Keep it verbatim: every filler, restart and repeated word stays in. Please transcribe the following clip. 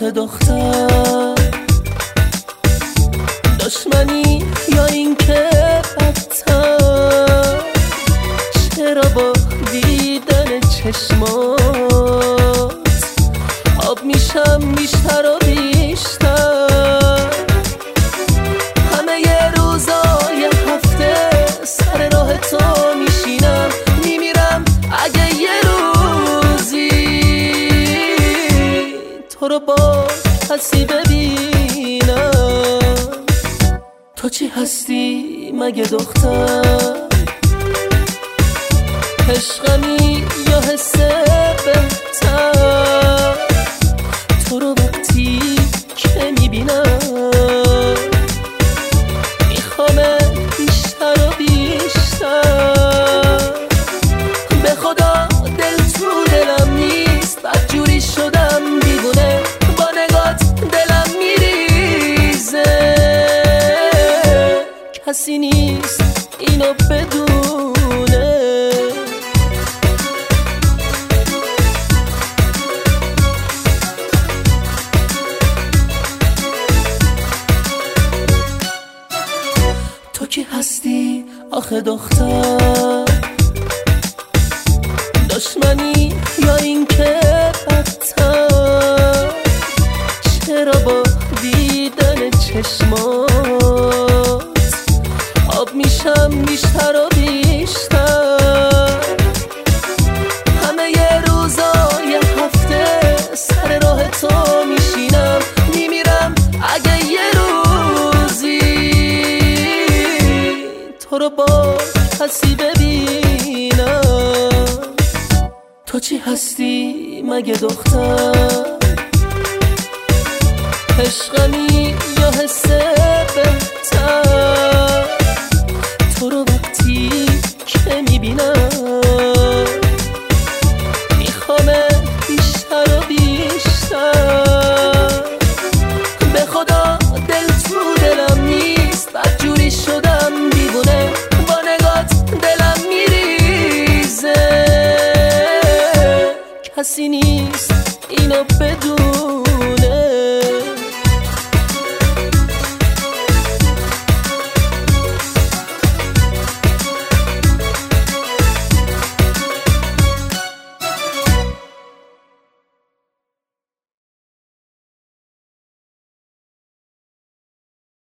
آخه دختر، دشمنی یا این که بدتر، چرا با دیدن چشمات آب میشم بیشتر و بیشتر؟ همه ی روزای هفته سر راه تو میشینم، میمیرم اگه یه روزی تو رو با کسی ببینم. تو چی هستی مگه دختر؟ عشقمی یا حس بهتر؟ تو رو وقتی که میبینم میخوام بیشتر و بیشتر. به خدا دل تو دلم نیست، بدجوری شدم دیوونه، با نگات دلم میریزه. کسی نیست اینو بدونه. تو کی هستی آخه دختر؟ دشمنی یا این که بدتر؟ چرا با دیدن چشمات آب میشم بیشتر و بیشتر؟ همه ی روزای هفته سر راه تو میشینم، میمیرم اگه یه روزی تو رو با کسی ببینم. تو چی هستی مگه دختر؟ عشقمی یا حس بهتر؟ تو رو وقتی که میبینم میخوام بیشتر و بیشتر. به خدا دل تو دلم نیست، بدجوری شدم دیوونه، با نگات دلم میریزه. کسی نیست اینو بدون.